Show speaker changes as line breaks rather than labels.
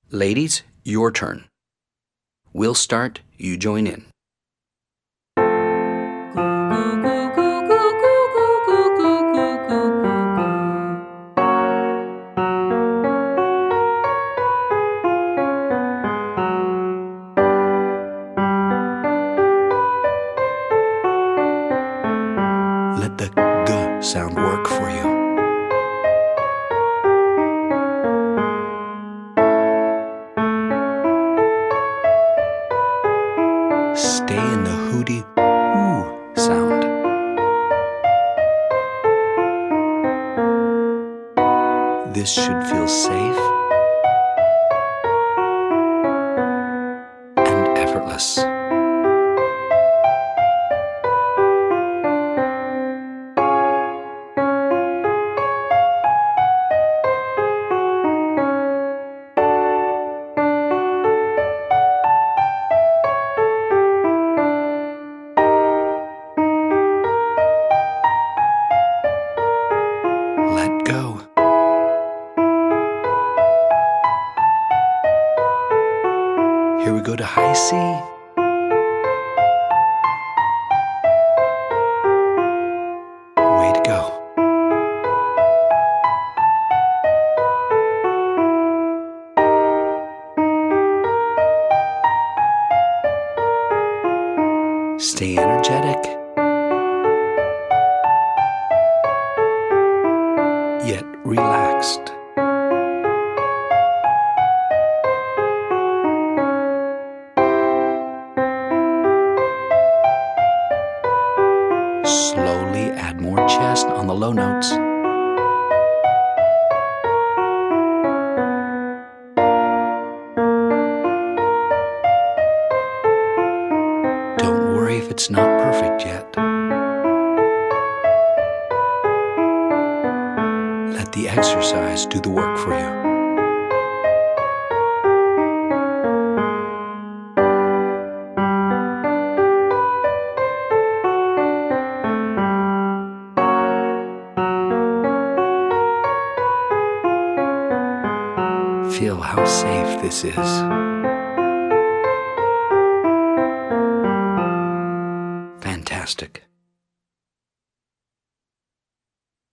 Ladies, your turn. We'll start, you join in. Let the G sound work for you. Stay in the hooty ooh sound. This should feel safe and effortless. Let go. Here we go to high C. Way to go. Stay energetic, yet relaxed. Slowly add more chest on the low notes. Don't worry if it's not perfect yet. Let the exercise do the work for you. Feel how safe this is. Fantastic.